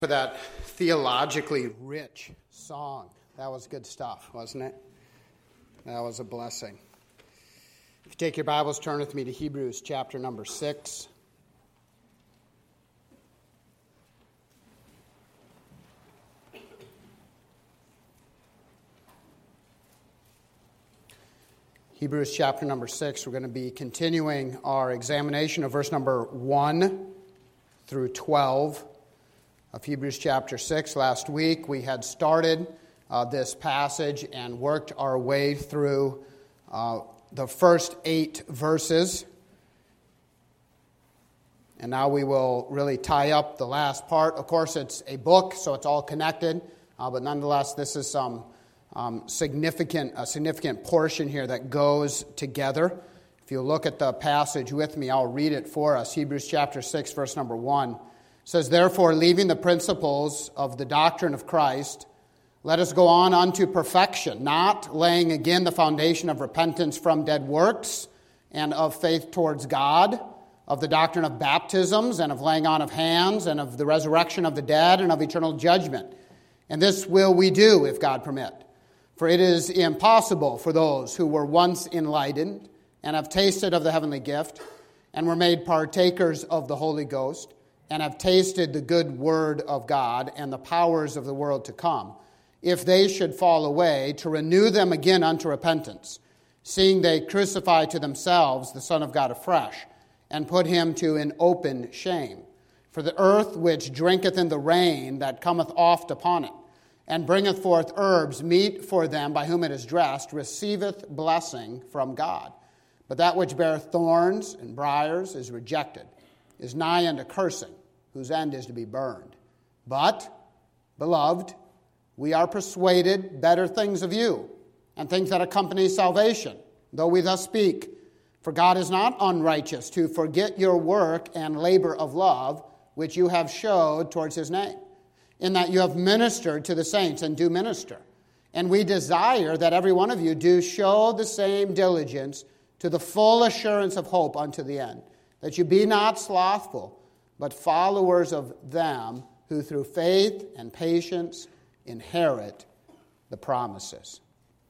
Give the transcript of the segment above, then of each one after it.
For that theologically rich song. That was good stuff, wasn't it? That was a blessing. If you take your Bibles, turn with me to Hebrews chapter number 6. Hebrews chapter number 6, we're going to be continuing our examination of verse number 1 through 12 of Hebrews chapter 6. Last week we had started this passage and worked our way through the first 8 verses. And now we will really tie up the last part. Of course, it's a book, so it's all connected. But nonetheless, this is some significant portion here that goes together. If you look at the passage with me, I'll read it for us. Hebrews chapter 6, verse number 1. It says, "Therefore, leaving the principles of the doctrine of Christ, let us go on unto perfection, not laying again the foundation of repentance from dead works and of faith towards God, of the doctrine of baptisms and of laying on of hands and of the resurrection of the dead and of eternal judgment. And this will we do, if God permit. For it is impossible for those who were once enlightened and have tasted of the heavenly gift and were made partakers of the Holy Ghost and have tasted the good word of God and the powers of the world to come, if they should fall away, to renew them again unto repentance, seeing they crucify to themselves the Son of God afresh, and put him to an open shame. For the earth which drinketh in the rain that cometh oft upon it, and bringeth forth herbs meet for them by whom it is dressed, receiveth blessing from God. But that which beareth thorns and briars is rejected, is nigh unto cursing, whose end is to be burned. But, beloved, we are persuaded better things of you, and things that accompany salvation, though we thus speak. For God is not unrighteous to forget your work and labor of love, which you have showed towards his name, in that you have ministered to the saints and do minister. And we desire that every one of you do show the same diligence to the full assurance of hope unto the end, that you be not slothful, but followers of them who through faith and patience inherit the promises."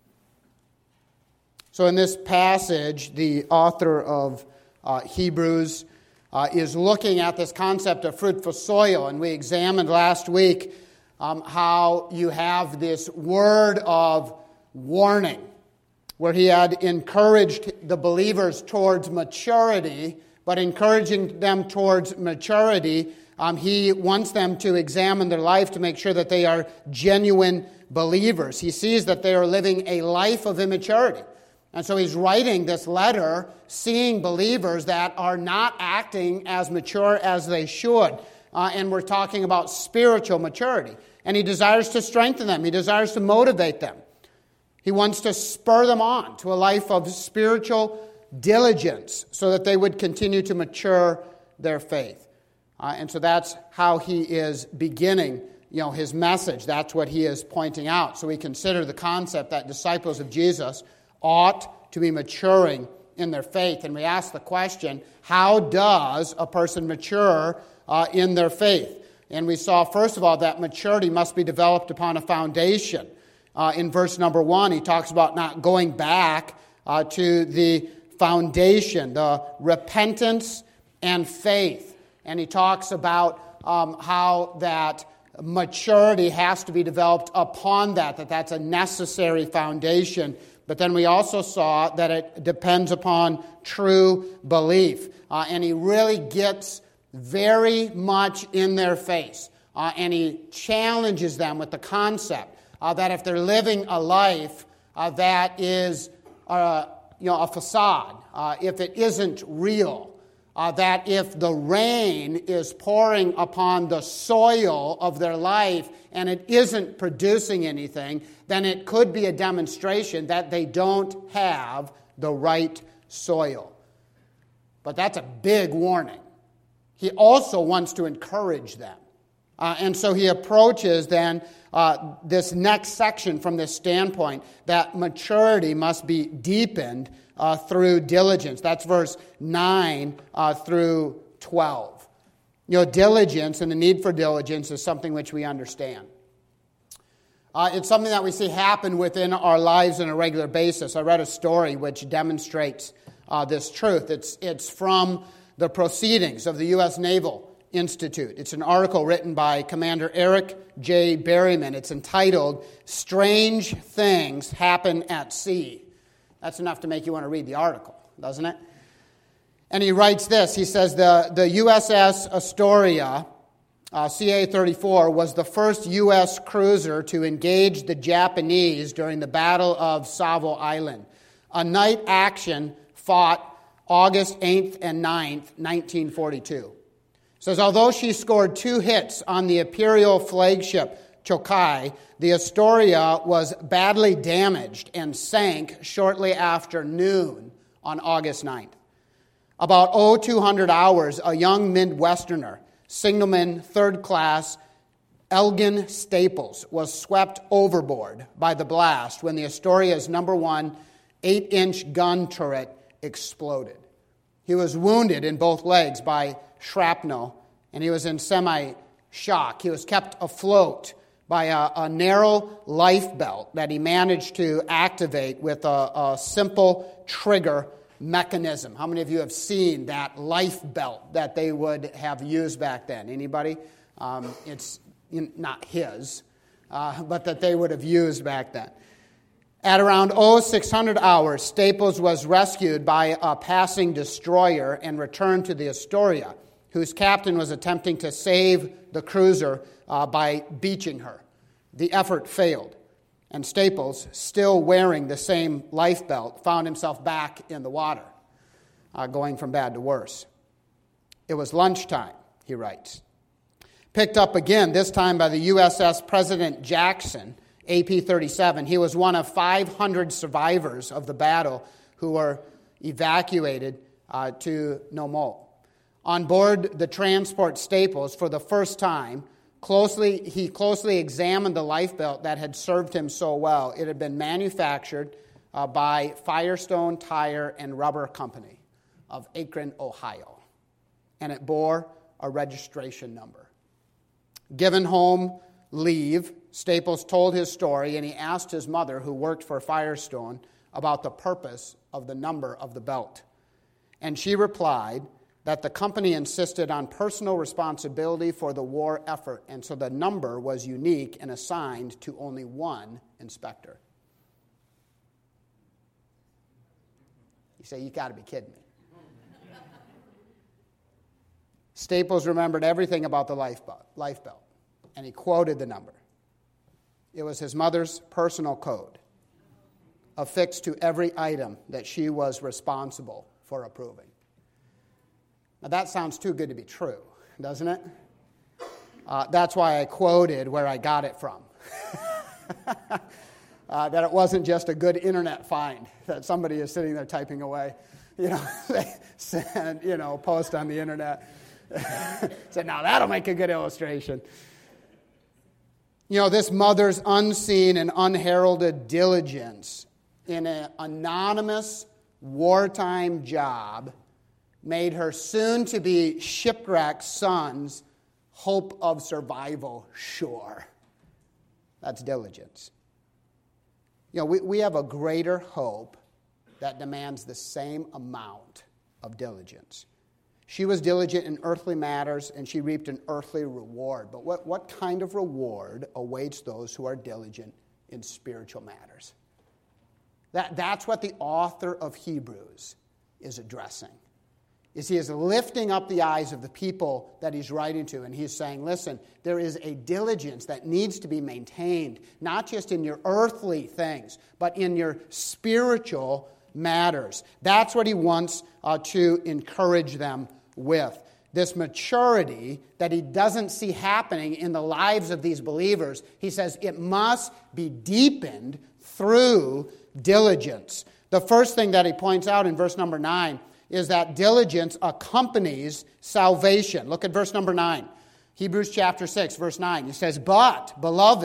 So in this passage, the author of Hebrews is looking at this concept of fruitful soil. And we examined last week how you have this word of warning, where he had encouraged the believers towards maturity. But encouraging them towards maturity, he wants them to examine their life to make sure that they are genuine believers. He sees that they are living a life of immaturity. And so he's writing this letter seeing believers that are not acting as mature as they should. And we're talking about spiritual maturity. And he desires to strengthen them. He desires to motivate them. He wants to spur them on to a life of spiritual diligence so that they would continue to mature their faith. And so that's how he is beginning, his message. That's what he is pointing out. So we consider the concept that disciples of Jesus ought to be maturing in their faith. And we ask the question, how does a person mature in their faith? And we saw, first of all, that maturity must be developed upon a foundation. In verse number 1, he talks about not going back to the foundation, the repentance and faith. And he talks about how that maturity has to be developed upon that's a necessary foundation. But then we also saw that it depends upon true belief. And he really gets very much in their face. And he challenges them with the concept that if they're living a life that is a facade, if it isn't real, that if the rain is pouring upon the soil of their life and it isn't producing anything, then it could be a demonstration that they don't have the right soil. But that's a big warning. He also wants to encourage them. And so he approaches then this next section from this standpoint, that maturity must be deepened through diligence. That's verse 9 through 12. Diligence and the need for diligence is something which we understand. It's something that we see happen within our lives on a regular basis. I read a story which demonstrates this truth. It's from the Proceedings of the U.S. Naval Institute. It's an article written by Commander Eric J. Berryman. It's entitled, "Strange Things Happen at Sea." That's enough to make you want to read the article, doesn't it? And he writes this. He says, the USS Astoria, CA-34, was the first U.S. cruiser to engage the Japanese during the Battle of Savo Island, a night action fought August 8th and 9th, 1942. It says, although she scored 2 hits on the Imperial flagship Chokai, the Astoria was badly damaged and sank shortly after noon on August 9th. About 0200 hours, a young Midwesterner, signalman 3rd class Elgin Staples, was swept overboard by the blast when the Astoria's number 1 8-inch gun turret exploded. He was wounded in both legs by shrapnel, and he was in semi-shock. He was kept afloat by a narrow life belt that he managed to activate with a simple trigger mechanism. How many of you have seen that life belt that they would have used back then? Anybody? It's not his, but that they would have used back then. At around 0600 hours, Staples was rescued by a passing destroyer and returned to the Astoria, whose captain was attempting to save the cruiser by beaching her. The effort failed, and Staples, still wearing the same life belt, found himself back in the water, going from bad to worse. It was lunchtime, he writes. Picked up again, this time by the USS President Jackson, AP-37. He was one of 500 survivors of the battle who were evacuated to Nomo. On board the transport Staples, for the first time, he closely examined the life belt that had served him so well. It had been manufactured by Firestone Tire and Rubber Company of Akron, Ohio, and it bore a registration number. Given home leave, Staples told his story, and he asked his mother, who worked for Firestone, about the purpose of the number of the belt. And she replied that the company insisted on personal responsibility for the war effort, and so the number was unique and assigned to only one inspector. You say, you got to be kidding me. Staples remembered everything about the life belt, and he quoted the number. It was his mother's personal code, affixed to every item that she was responsible for approving. Now that sounds too good to be true, doesn't it? That's why I quoted where I got it from. That it wasn't just a good internet find that somebody is sitting there typing away, they send, post on the internet. Said, now that'll make a good illustration. This mother's unseen and unheralded diligence in an anonymous wartime job made her soon-to-be shipwrecked son's hope of survival sure. That's diligence. We have a greater hope that demands the same amount of diligence. She was diligent in earthly matters, and she reaped an earthly reward. But what kind of reward awaits those who are diligent in spiritual matters? That's what the author of Hebrews is addressing. He is lifting up the eyes of the people that he's writing to, and he's saying, listen, there is a diligence that needs to be maintained, not just in your earthly things, but in your spiritual matters. That's what he wants to encourage them with. This maturity that he doesn't see happening in the lives of these believers, he says it must be deepened through diligence. The first thing that he points out in verse number 9 is that diligence accompanies salvation. Look at verse number 9. Hebrews chapter 6, verse 9. He says, but, beloved,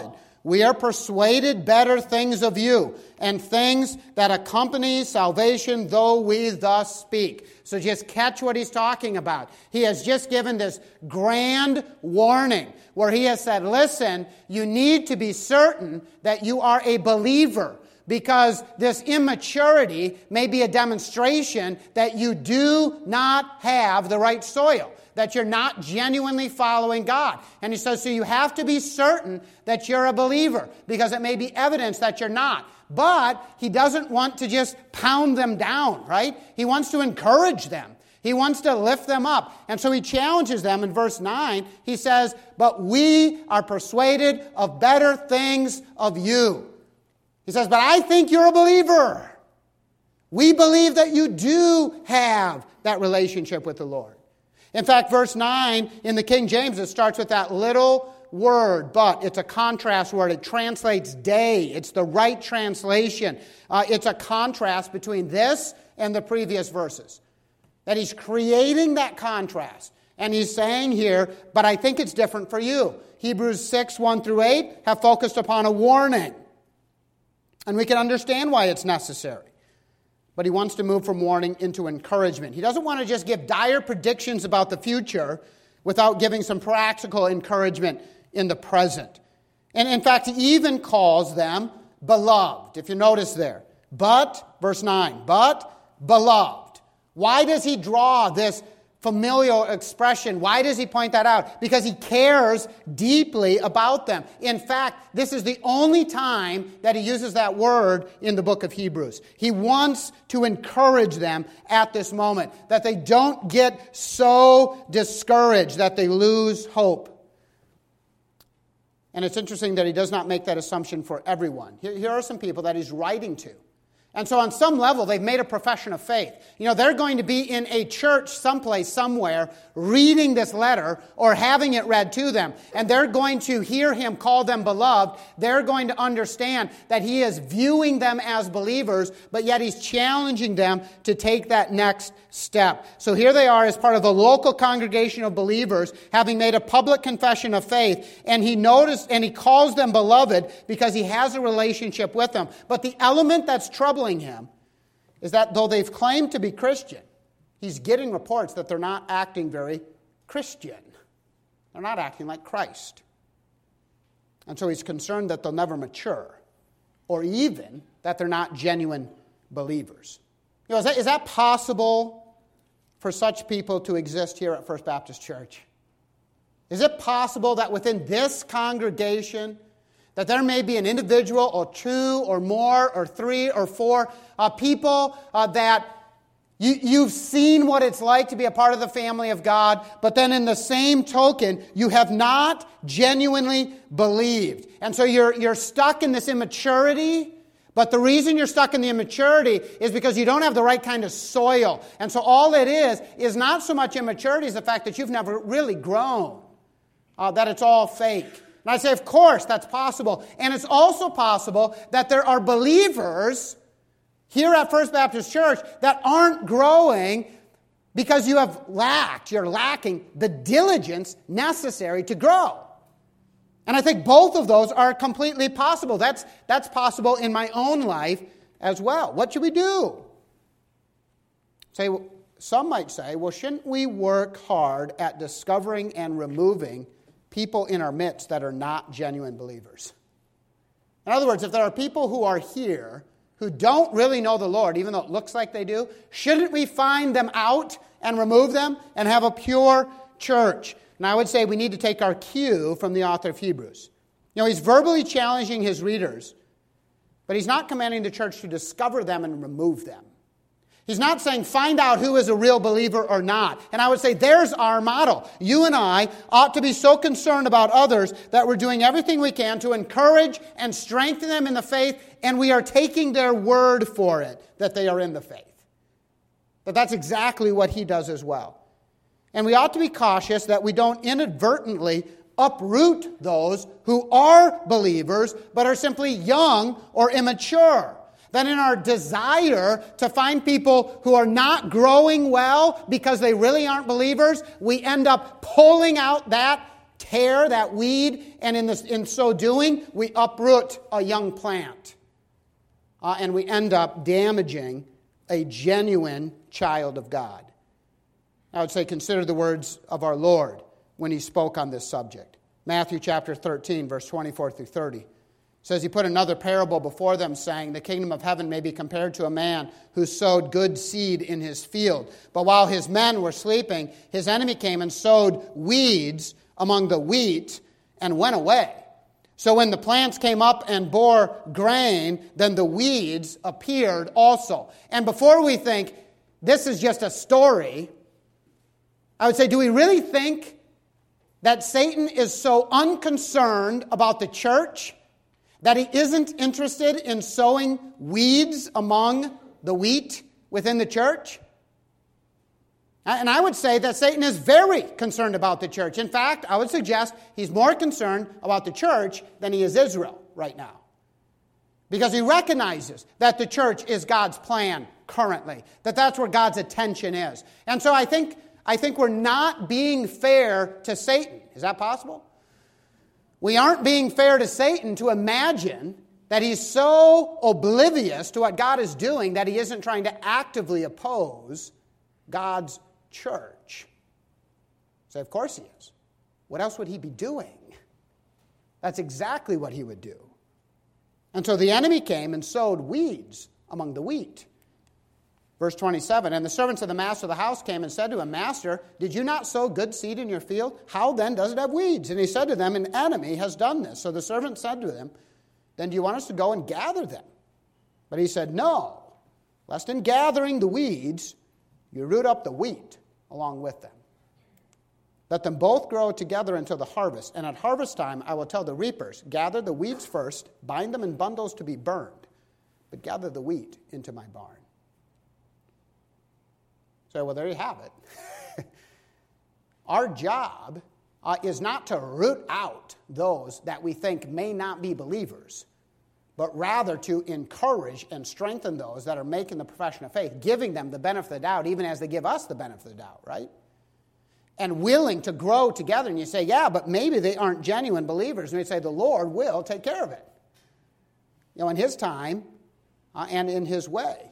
we are persuaded better things of you, and things that accompany salvation, though we thus speak. So just catch what he's talking about. He has just given this grand warning where he has said, listen, you need to be certain that you are a believer, because this immaturity may be a demonstration that you do not have the right soil, that you're not genuinely following God. And he says, so you have to be certain that you're a believer, because it may be evidence that you're not. But he doesn't want to just pound them down, right? He wants to encourage them. He wants to lift them up. And so he challenges them in verse 9. He says, but we are persuaded of better things of you. He says, but I think you're a believer. We believe that you do have that relationship with the Lord. In fact, verse 9 in the King James, it starts with that little word, but. It's a contrast word. It translates day. It's the right translation. It's a contrast between this and the previous verses. That he's creating that contrast. And he's saying here, but I think it's different for you. Hebrews 6, 1 through 8 have focused upon a warning. And we can understand why it's necessary. But he wants to move from warning into encouragement. He doesn't want to just give dire predictions about the future without giving some practical encouragement in the present. And in fact, he even calls them beloved, if you notice there. But, verse 9, but beloved. Why does he draw this familial expression? Why does he point that out? Because he cares deeply about them. In fact, this is the only time that he uses that word in the book of Hebrews. He wants to encourage them at this moment, that they don't get so discouraged that they lose hope. And it's interesting that he does not make that assumption for everyone. Here are some people that he's writing to. And so on some level, they've made a profession of faith. You know, they're going to be in a church someplace, somewhere, reading this letter or having it read to them. And they're going to hear him call them beloved. They're going to understand that he is viewing them as believers, but yet he's challenging them to take that next step. So here they are as part of the local congregation of believers, having made a public confession of faith. And he calls them beloved because he has a relationship with them. But the element that's troubling him is that though they've claimed to be Christian, he's getting reports that they're not acting very Christian. They're not acting like Christ. And so he's concerned that they'll never mature, or even that they're not genuine believers. You know, is that possible for such people to exist here at First Baptist Church? Is it possible that within this congregation that there may be an individual or two or more or three or four people that you've seen what it's like to be a part of the family of God, but then in the same token, you have not genuinely believed. And so you're stuck in this immaturity, but the reason you're stuck in the immaturity is because you don't have the right kind of soil. And so all it is not so much immaturity as the fact that you've never really grown, that it's all fake. And I say, of course, that's possible. And it's also possible that there are believers here at First Baptist Church that aren't growing because you're lacking the diligence necessary to grow. And I think both of those are completely possible. That's possible in my own life as well. What should we do? Some might say, well, shouldn't we work hard at discovering and removing people in our midst that are not genuine believers? In other words, if there are people who are here who don't really know the Lord, even though it looks like they do, shouldn't we find them out and remove them and have a pure church? And I would say we need to take our cue from the author of Hebrews. You know, he's verbally challenging his readers, but he's not commanding the church to discover them and remove them. He's not saying find out who is a real believer or not. And I would say there's our model. You and I ought to be so concerned about others that we're doing everything we can to encourage and strengthen them in the faith, and we are taking their word for it that they are in the faith. But that's exactly what he does as well. And we ought to be cautious that we don't inadvertently uproot those who are believers but are simply young or immature. That in our desire to find people who are not growing well because they really aren't believers, we end up pulling out that tear, that weed, and in so doing, we uproot a young plant. And we end up damaging a genuine child of God. I would say consider the words of our Lord when he spoke on this subject. Matthew chapter 13, verse 24 through 30. Says he put another parable before them, saying, the kingdom of heaven may be compared to a man who sowed good seed in his field. But while his men were sleeping, his enemy came and sowed weeds among the wheat and went away. So when the plants came up and bore grain, then the weeds appeared also. And before we think, this is just a story, I would say, do we really think that Satan is so unconcerned about the church that he isn't interested in sowing weeds among the wheat within the church? And I would say that Satan is very concerned about the church. In fact, I would suggest he's more concerned about the church than he is Israel right now. Because he recognizes that the church is God's plan currently, that that's where God's attention is. And so I think we're not being fair to Satan. Is that possible? We aren't being fair to Satan to imagine that he's so oblivious to what God is doing that he isn't trying to actively oppose God's church. So of course he is. What else would he be doing? That's exactly what he would do. And so the enemy came and sowed weeds among the wheat. Verse 27, and the servants of the master of the house came and said to him, Master, did you not sow good seed in your field? How then does it have weeds? And he said to them, an enemy has done this. So the servant said to him, then do you want us to go and gather them? But he said, no, lest in gathering the weeds, you root up the wheat along with them. Let them both grow together until the harvest. And at harvest time, I will tell the reapers, gather the weeds first, bind them in bundles to be burned, but gather the wheat into my barn. So, well, there you have it. Our job is not to root out those that we think may not be believers, but rather to encourage and strengthen those that are making the profession of faith, giving them the benefit of the doubt, even as they give us the benefit of the doubt, right? And willing to grow together. And you say, yeah, but maybe they aren't genuine believers. And we say, the Lord will take care of it. In his time and in his way.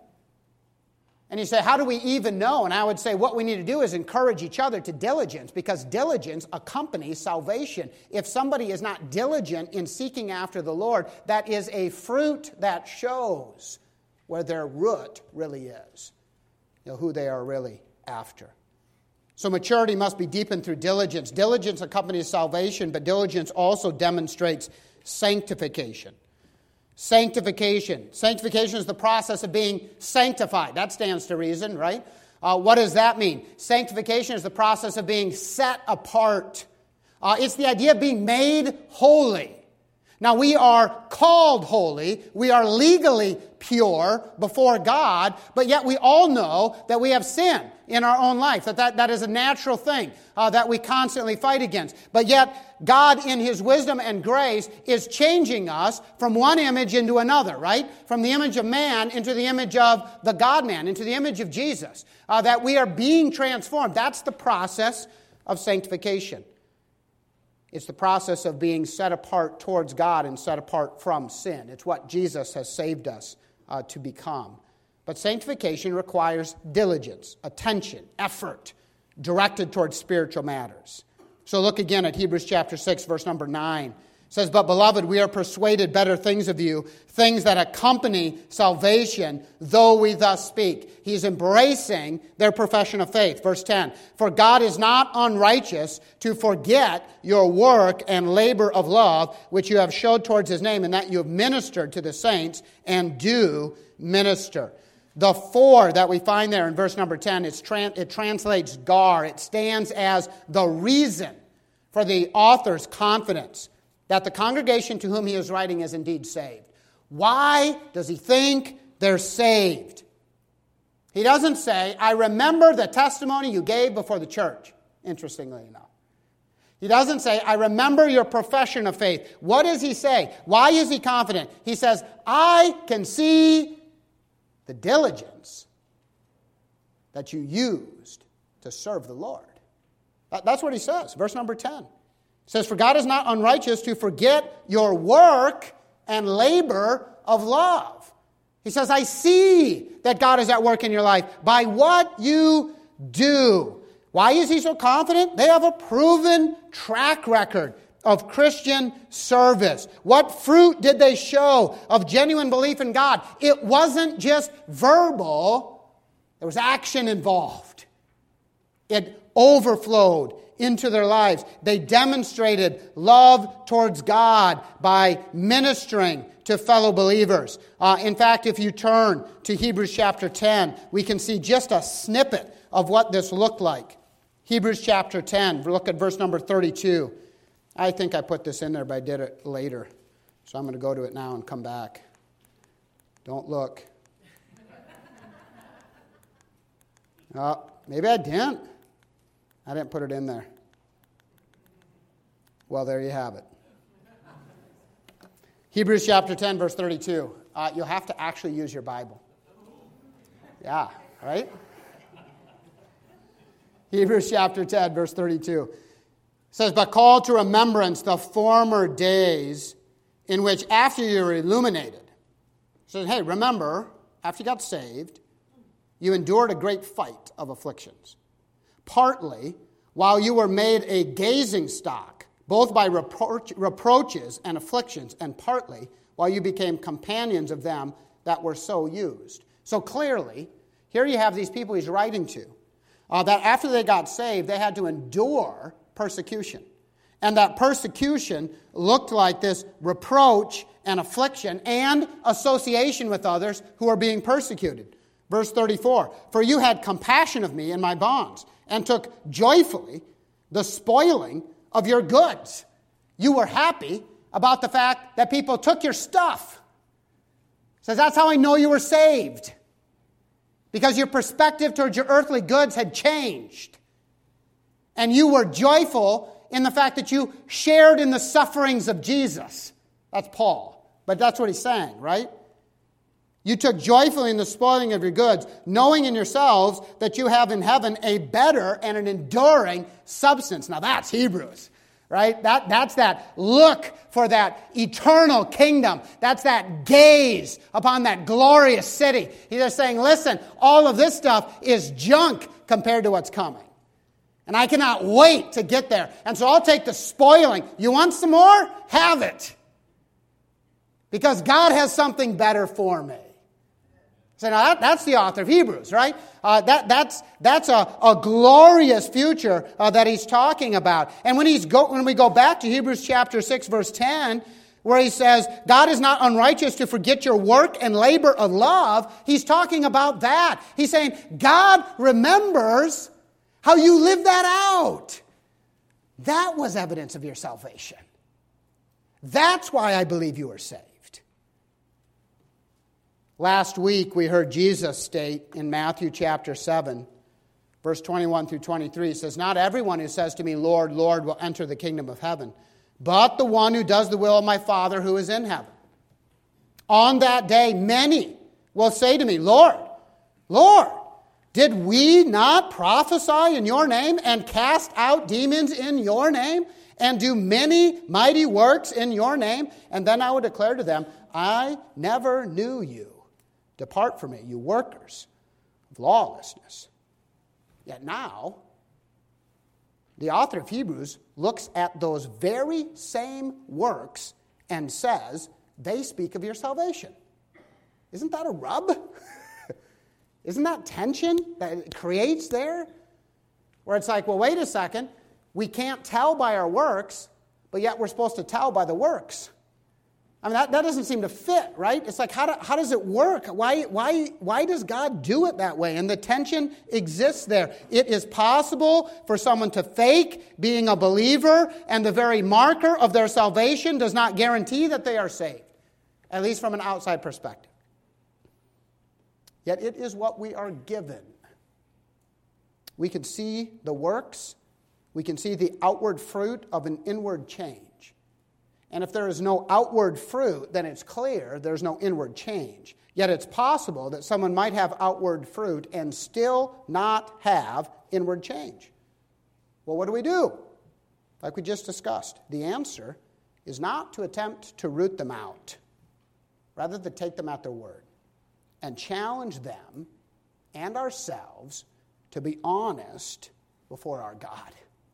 And you say, how do we even know? And I would say what we need to do is encourage each other to diligence, because diligence accompanies salvation. If somebody is not diligent in seeking after the Lord, that is a fruit that shows where their root really is, who they are really after. So maturity must be deepened through diligence. Diligence accompanies salvation, but diligence also demonstrates sanctification. Sanctification. Sanctification is the process of being sanctified. That stands to reason, right? What does that mean? Sanctification is the process of being set apart. It's the idea of being made holy. Now, we are called holy. We are legally pure before God, but yet we all know that we have sin in our own life, that is a natural thing that we constantly fight against. But yet, God, in his wisdom and grace, is changing us from one image into another, right? From the image of man into the image of the God-man, into the image of Jesus. That we are being transformed. That's the process of sanctification. It's the process of being set apart towards God and set apart from sin. It's what Jesus has saved us to become. But sanctification requires diligence, attention, effort, directed towards spiritual matters. So look again at Hebrews chapter 6, verse number 9. It says, but beloved, we are persuaded better things of you, things that accompany salvation, though we thus speak. He's embracing their profession of faith. Verse 10, for God is not unrighteous to forget your work and labor of love, which you have showed towards his name, and that you have ministered to the saints and do minister. The for that we find there in verse number 10, it translates gar. It stands as the reason for the author's confidence that the congregation to whom he is writing is indeed saved. Why does he think they're saved? He doesn't say, I remember the testimony you gave before the church, interestingly enough. He doesn't say, I remember your profession of faith. What does he say? Why is he confident? He says, I can see the diligence that you used to serve the Lord. That's what he says, verse number 10. It says, for God is not unrighteous to forget your work and labor of love. He says, I see that God is at work in your life by what you do. Why is he so confident? They have a proven track record of Christian service. What fruit did they show of genuine belief in God? It wasn't just verbal. There was action involved. It overflowed into their lives. They demonstrated love towards God by ministering to fellow believers. In fact, if you turn to Hebrews chapter 10, we can see just a snippet of what this looked like. Hebrews chapter 10, look at verse number 32. I think I put this in there, but I did it later. So I'm going to go to it now and come back. Don't look. Maybe I didn't. I didn't put it in there. Well, there you have it. Hebrews chapter 10, verse 32. You'll have to actually use your Bible. Yeah, right? Hebrews chapter 10, verse 32. It says, but call to remembrance the former days in which after you were illuminated. It says, hey, remember, after you got saved, you endured a great fight of afflictions. Partly while you were made a gazing stock, both by reproaches and afflictions, and partly while you became companions of them that were so used. So clearly, here you have these people he's writing to, that after they got saved, they had to endure persecution. And that persecution looked like this reproach and affliction and association with others who are being persecuted. Verse 34, for you had compassion of me in my bonds, and took joyfully the spoiling of your goods. You were happy about the fact that people took your stuff. It says that's how I know you were saved. Because your perspective towards your earthly goods had changed. And you were joyful in the fact that you shared in the sufferings of Jesus. That's Paul. But that's what he's saying, right? You took joyfully in the spoiling of your goods, knowing in yourselves that you have in heaven a better and an enduring substance. Now that's Hebrews, right? That's that look for that eternal kingdom. That's that gaze upon that glorious city. He's just saying, listen, all of this stuff is junk compared to what's coming. And I cannot wait to get there. And so I'll take the spoiling. You want some more? Have it. Because God has something better for me. So now that's the author of Hebrews, right? That's a glorious future that he's talking about. And when we go back to Hebrews chapter 6, verse 10, where he says, God is not unrighteous to forget your work and labor of love, he's talking about that. He's saying, God remembers how you lived that out. That was evidence of your salvation. That's why I believe you are saved. Last week, we heard Jesus state in Matthew chapter 7, verse 21 through 23, it says, not everyone who says to me, Lord, Lord, will enter the kingdom of heaven, but the one who does the will of my Father who is in heaven. On that day, many will say to me, Lord, Lord, did we not prophesy in your name and cast out demons in your name and do many mighty works in your name? And then I will declare to them, I never knew you. Depart from me, you workers of lawlessness. Yet now, the author of Hebrews looks at those very same works and says, they speak of your salvation. Isn't that a rub? Isn't that tension that it creates there? Where it's like, well, wait a second. We can't tell by our works, but yet we're supposed to tell by the works. I mean, that doesn't seem to fit, right? It's like, how does it work? Why does God do it that way? And the tension exists there. It is possible for someone to fake being a believer, and the very marker of their salvation does not guarantee that they are saved, at least from an outside perspective. Yet it is what we are given. We can see the works. We can see the outward fruit of an inward change. And if there is no outward fruit, then it's clear there's no inward change. Yet it's possible that someone might have outward fruit and still not have inward change. Well, what do we do? like we just discussed, the answer is not to attempt to root them out, rather than take them at their word and challenge them and ourselves to be honest before our God.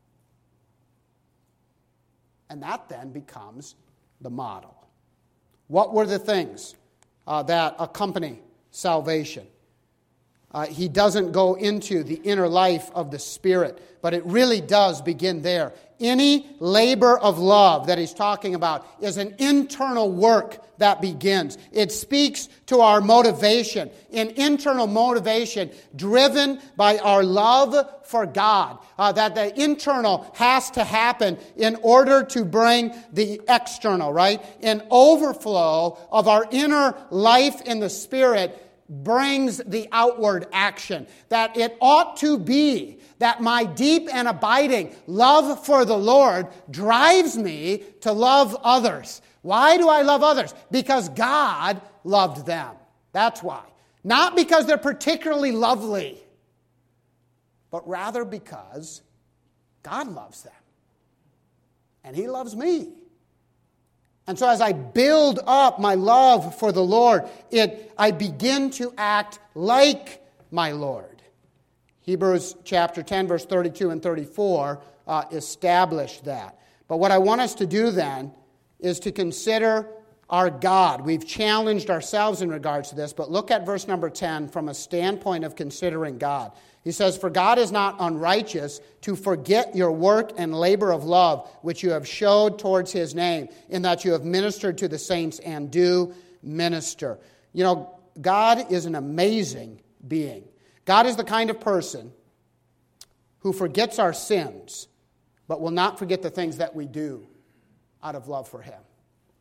And that then becomes the model. What were the things that accompany salvation? He doesn't go into the inner life of the Spirit, but it really does begin there. Any labor of love that he's talking about is an internal work that begins. It speaks to our motivation, an internal motivation driven by our love for God. That the internal has to happen in order to bring the external, right? An overflow of our inner life in the Spirit brings the outward action. That it ought to be that my deep and abiding love for the Lord drives me to love others. Why do I love others? Because God loved them. That's why. Not because they're particularly lovely, but rather because God loves them. And He loves me. And so as I build up my love for the Lord, I begin to act like my Lord. Hebrews chapter 10, verse 32 and 34 establish that. But what I want us to do then is to consider our God. We've challenged ourselves in regards to this, but look at verse number 10 from a standpoint of considering God. He says, "For God is not unrighteous to forget your work and labor of love, which you have showed towards His name, in that you have ministered to the saints and do minister." You know, God is an amazing being. God is the kind of person who forgets our sins, but will not forget the things that we do out of love for Him.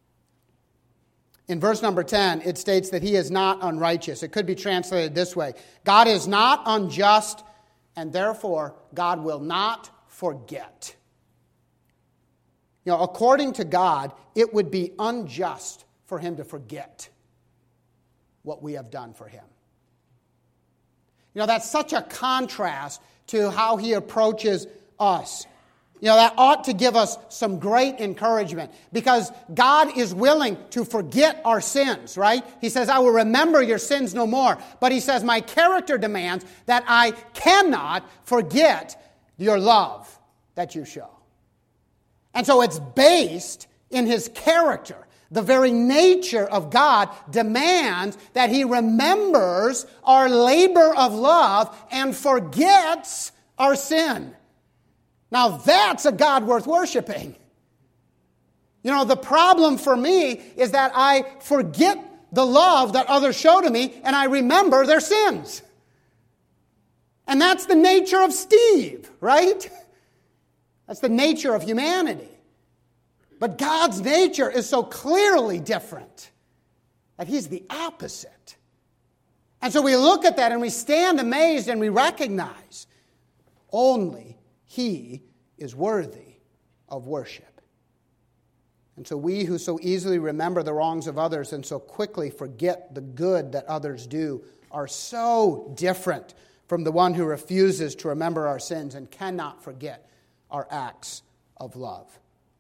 In verse number 10, it states that He is not unrighteous. It could be translated this way: God is not unjust, and therefore God will not forget. You know, according to God, it would be unjust for Him to forget what we have done for Him. You know, that's such a contrast to how He approaches us. You know, that ought to give us some great encouragement, because God is willing to forget our sins, right? He says, "I will remember your sins no more." But He says, my character demands that I cannot forget your love that you show. And so it's based in His character. The very nature of God demands that He remembers our labor of love and forgets our sin. Now that's a God worth worshiping. You know, the problem for me is that I forget the love that others show to me and I remember their sins. And that's the nature of Steve, right? That's the nature of humanity. But God's nature is so clearly different that He's the opposite. And so we look at that and we stand amazed and we recognize only He is worthy of worship. And so we who so easily remember the wrongs of others and so quickly forget the good that others do are so different from the one who refuses to remember our sins and cannot forget our acts of love.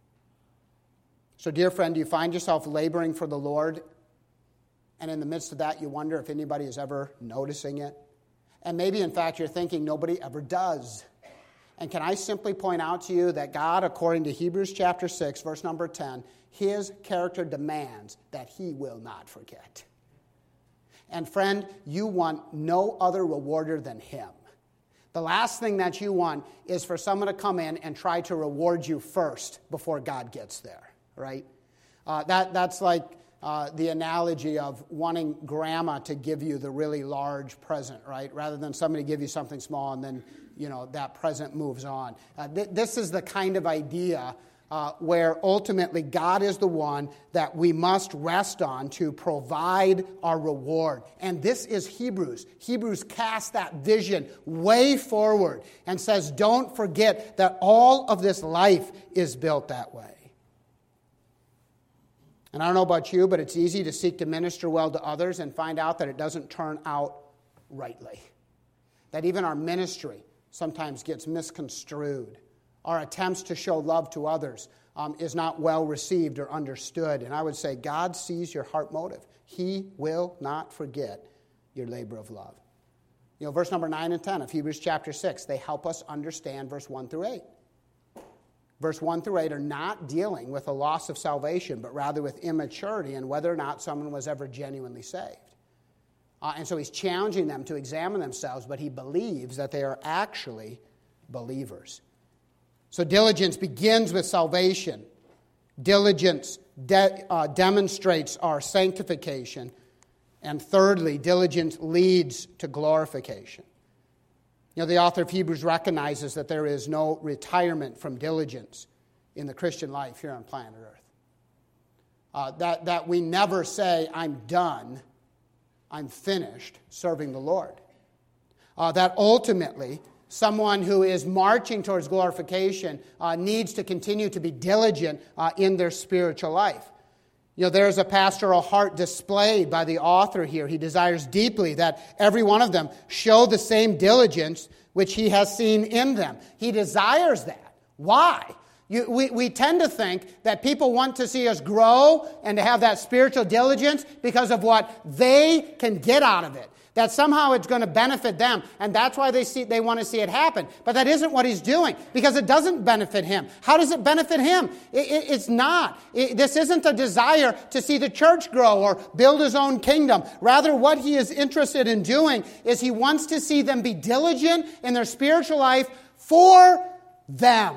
So, dear friend, do you find yourself laboring for the Lord, and in the midst of that you wonder if anybody is ever noticing it? And maybe, in fact, you're thinking nobody ever does. And can I simply point out to you that God, according to Hebrews chapter 6, verse number 10, His character demands that He will not forget. And friend, you want no other rewarder than Him. The last thing that you want is for someone to come in and try to reward you first before God gets there, right? That's like the analogy of wanting grandma to give you the really large present, right? Rather than somebody give you something small and then, that present moves on. This is the kind of idea where ultimately God is the one that we must rest on to provide our reward. And this is Hebrews. Hebrews casts that vision way forward and says, don't forget that all of this life is built that way. And I don't know about you, but it's easy to seek to minister well to others and find out that it doesn't turn out rightly. That even our ministry sometimes gets misconstrued our attempts to show love to others is not well received or understood. And I would say God sees your heart motive. He will not forget your labor of love. Verse number 9 and 10 of Hebrews chapter 6, they help us understand verse 1 through 8. Verse 1 through 8 are not dealing with a loss of salvation, but rather with immaturity and whether or not someone was ever genuinely saved. And so he's challenging them to examine themselves, but he believes that they are actually believers. So diligence begins with salvation. Diligence demonstrates our sanctification. And thirdly, diligence leads to glorification. The author of Hebrews recognizes that there is no retirement from diligence in the Christian life here on planet Earth. That we never say, I'm done, I'm finished serving the Lord. That ultimately, someone who is marching towards glorification needs to continue to be diligent in their spiritual life. There's a pastoral heart displayed by the author here. He desires deeply that every one of them show the same diligence which he has seen in them. He desires that. Why? We tend to think that people want to see us grow and to have that spiritual diligence because of what they can get out of it. That somehow it's going to benefit them, and that's why they want to see it happen. But that isn't what he's doing, because it doesn't benefit him. How does it benefit him? It's not. This isn't a desire to see the church grow or build his own kingdom. Rather, what he is interested in doing is he wants to see them be diligent in their spiritual life for them,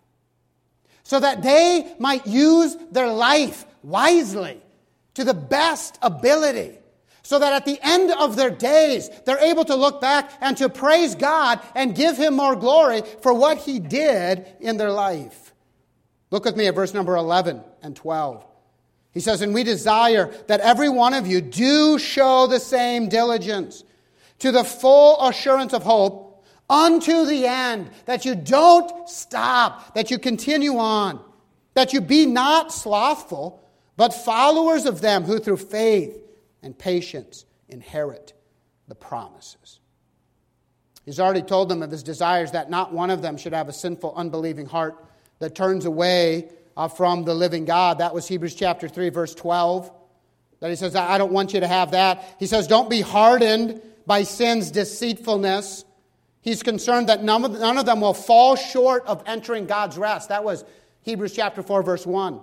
so that they might use their life wisely to the best ability. So that at the end of their days, they're able to look back and to praise God and give him more glory for what he did in their life. Look with me at verse number 11 and 12. He says, and we desire that every one of you do show the same diligence to the full assurance of hope unto the end, that you don't stop, that you continue on, that you be not slothful, but followers of them who through faith and patience inherit the promises. He's already told them of his desires that not one of them should have a sinful, unbelieving heart that turns away from the living God. That was Hebrews chapter 3, verse 12. That he says, I don't want you to have that. He says, don't be hardened by sin's deceitfulness. He's concerned that none of them will fall short of entering God's rest. That was Hebrews chapter 4, verse 1.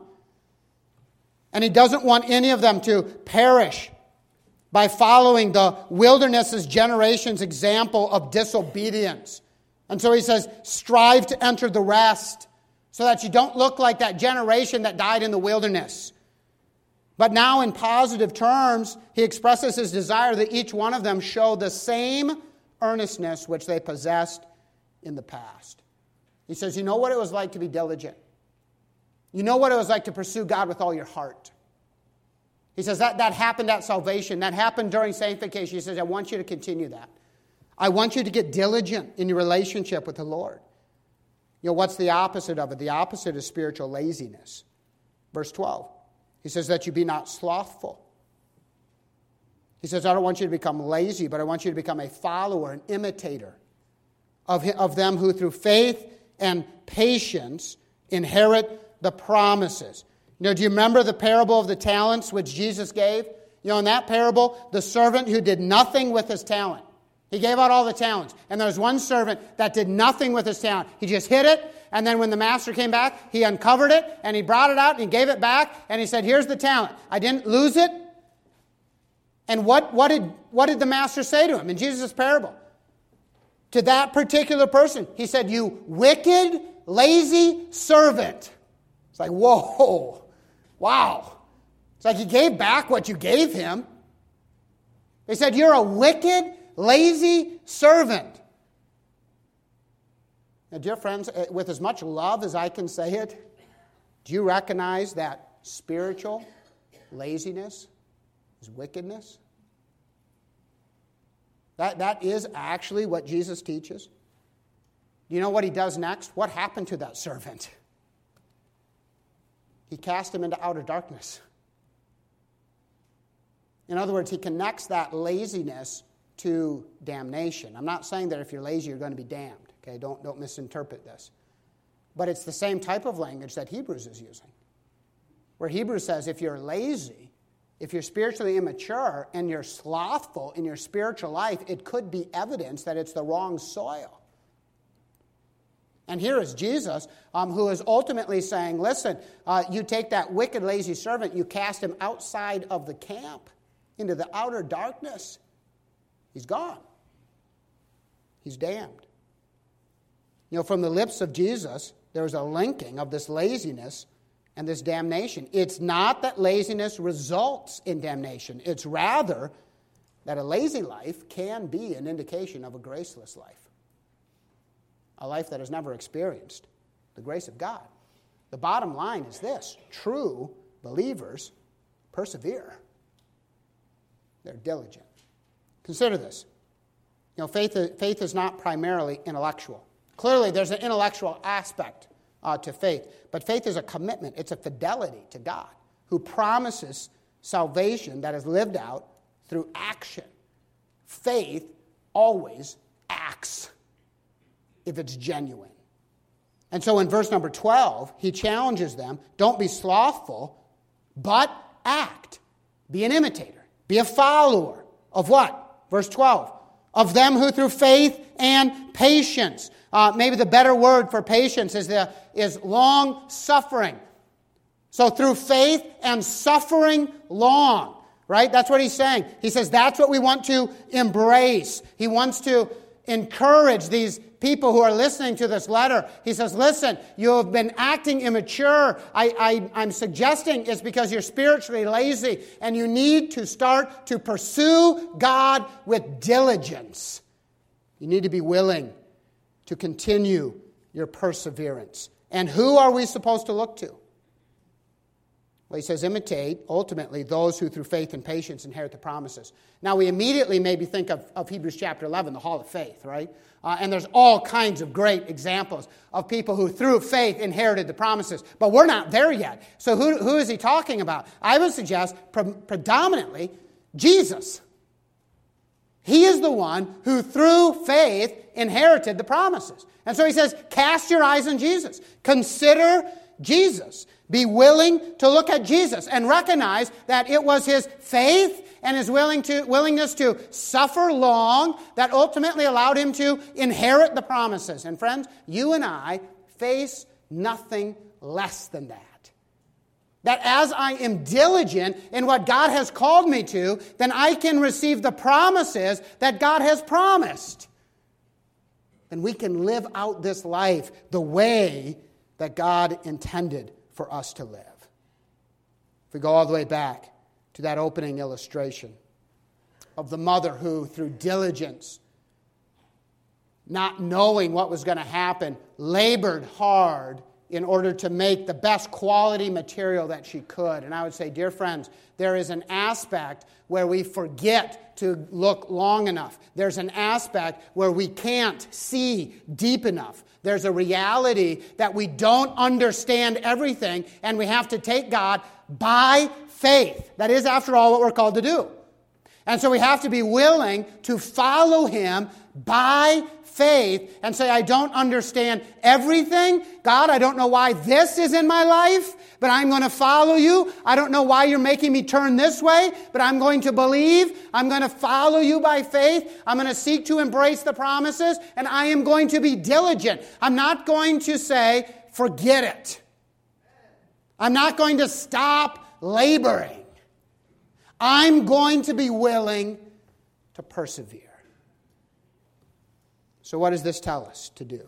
And he doesn't want any of them to perish by following the wilderness's generation's example of disobedience. And so he says, strive to enter the rest so that you don't look like that generation that died in the wilderness. But now in positive terms, he expresses his desire that each one of them show the same earnestness which they possessed in the past. He says, you know what it was like to be diligent. You know what it was like to pursue God with all your heart. He says that happened at salvation. That happened during sanctification. He says, I want you to continue that. I want you to get diligent in your relationship with the Lord. What's the opposite of it? The opposite is spiritual laziness. Verse 12. He says that you be not slothful. He says, I don't want you to become lazy, but I want you to become a follower, an imitator of them who through faith and patience inherit the promises. Do you remember the parable of the talents which Jesus gave? In that parable, the servant who did nothing with his talent. He gave out all the talents. And there was one servant that did nothing with his talent. He just hid it, and then when the master came back, he uncovered it, and he brought it out, and he gave it back, and he said, here's the talent. I didn't lose it. And what did the master say to him in Jesus' parable? To that particular person, he said, you wicked, lazy servant. It's like, whoa. Wow. It's like he gave back what you gave him. They said, you're a wicked, lazy servant. Now, dear friends, with as much love as I can say it, do you recognize that spiritual laziness is wickedness? That is actually what Jesus teaches. Do you know what he does next? What happened to that servant? He cast him into outer darkness. In other words, he connects that laziness to damnation. I'm not saying that if you're lazy, you're going to be damned. Okay, don't misinterpret this. But it's the same type of language that Hebrews is using, where Hebrews says if you're lazy, if you're spiritually immature, and you're slothful in your spiritual life, it could be evidence that it's the wrong soil. And here is Jesus, who is ultimately saying, listen, you take that wicked, lazy servant, you cast him outside of the camp into the outer darkness. He's gone. He's damned. You know, from the lips of Jesus, there's a linking of this laziness and this damnation. It's not that laziness results in damnation. It's rather that a lazy life can be an indication of a graceless life. A life that has never experienced the grace of God. The bottom line is this: true believers persevere. They're diligent. Consider this. You know, faith is not primarily intellectual. Clearly, there's an intellectual aspect to faith, but faith is a commitment. It's a fidelity to God, who promises salvation that is lived out through action. Faith always acts if it's genuine. And so in verse number 12, he challenges them, don't be slothful, but act. Be an imitator. Be a follower of what? Verse 12. Of them who through faith and patience. Maybe the better word for patience is long suffering. So through faith and suffering long. Right? That's what he's saying. He says that's what we want to embrace. He wants to encourage these people who are listening to this letter. He says, listen, you have been acting immature. I'm suggesting it's because you're spiritually lazy, and you need to start to pursue God with diligence. You need to be willing to continue your perseverance. And who are we supposed to look to? Well, he says, imitate, ultimately, those who through faith and patience inherit the promises. Now, we immediately maybe think of Hebrews chapter 11, the hall of faith, right? And there's all kinds of great examples of people who through faith inherited the promises. But we're not there yet. So who is he talking about? I would suggest predominantly Jesus. He is the one who through faith inherited the promises. And so he says, cast your eyes on Jesus. Consider Jesus. Be willing to look at Jesus and recognize that it was his faith and his willingness to suffer long that ultimately allowed him to inherit the promises. And friends, you and I face nothing less than that. That as I am diligent in what God has called me to, then I can receive the promises that God has promised. And we can live out this life the way that God intended for us to live. If we go all the way back to that opening illustration of the mother who, through diligence, not knowing what was going to happen, labored hard in order to make the best quality material that she could. And I would say, dear friends, there is an aspect where we forget to look long enough. There's an aspect where we can't see deep enough. There's a reality that we don't understand everything, and we have to take God by faith. That is, after all, what we're called to do. And so we have to be willing to follow him by faith and say, I don't understand everything. God, I don't know why this is in my life, but I'm going to follow you. I don't know why you're making me turn this way, but I'm going to believe. I'm going to follow you by faith. I'm going to seek to embrace the promises, and I am going to be diligent. I'm not going to say, forget it. I'm not going to stop laboring. I'm going to be willing to persevere. So what does this tell us to do?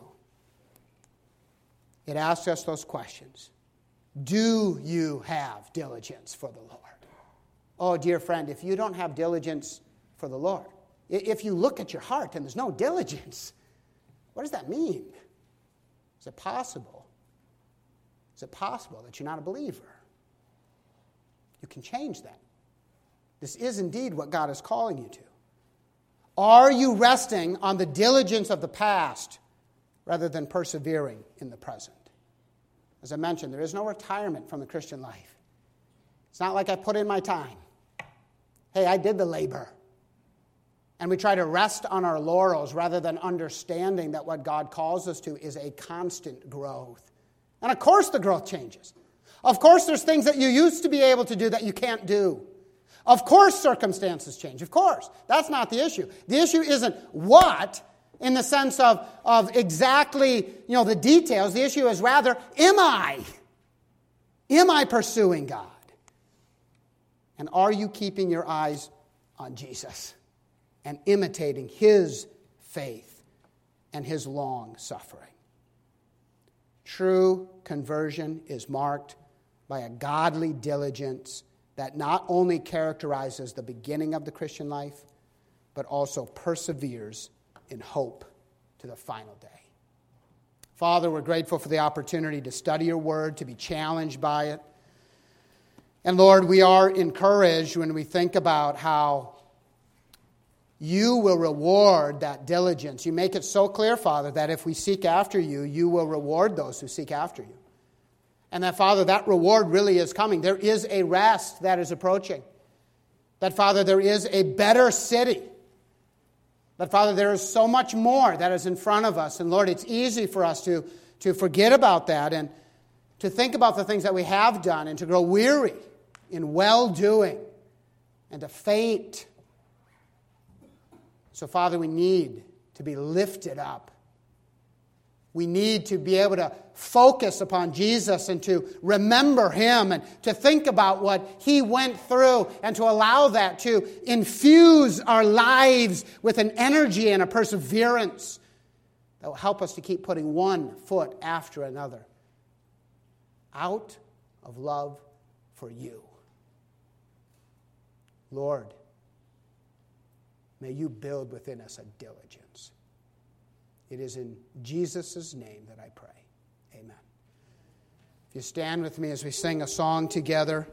It asks us those questions. Do you have diligence for the Lord? Oh, dear friend, if you don't have diligence for the Lord, if you look at your heart and there's no diligence, what does that mean? Is it possible? Is it possible that you're not a believer? You can change that. This is indeed what God is calling you to. Are you resting on the diligence of the past rather than persevering in the present? As I mentioned, there is no retirement from the Christian life. It's not like I put in my time. Hey, I did the labor. And we try to rest on our laurels rather than understanding that what God calls us to is a constant growth. And of course the growth changes. Of course there's things that you used to be able to do that you can't do. Of course circumstances change. Of course. That's not the issue. The issue isn't what, in the sense of exactly, the details. The issue is rather, am I? Am I pursuing God? And are you keeping your eyes on Jesus and imitating His faith and His long suffering? True conversion is marked by a godly diligence that not only characterizes the beginning of the Christian life, but also perseveres in hope to the final day. Father, we're grateful for the opportunity to study your word, to be challenged by it. And Lord, we are encouraged when we think about how you will reward that diligence. You make it so clear, Father, that if we seek after you, you will reward those who seek after you. And that, Father, that reward really is coming. There is a rest that is approaching. That, Father, there is a better city. That, Father, there is so much more that is in front of us. And, Lord, it's easy for us to forget about that and to think about the things that we have done and to grow weary in well-doing and to faint. So, Father, we need to be lifted up. We need to be able to focus upon Jesus and to remember Him and to think about what He went through and to allow that to infuse our lives with an energy and a perseverance that will help us to keep putting one foot after another out of love for you. Lord, may you build within us a diligence. It is in Jesus' name that I pray. Amen. If you stand with me as we sing a song together.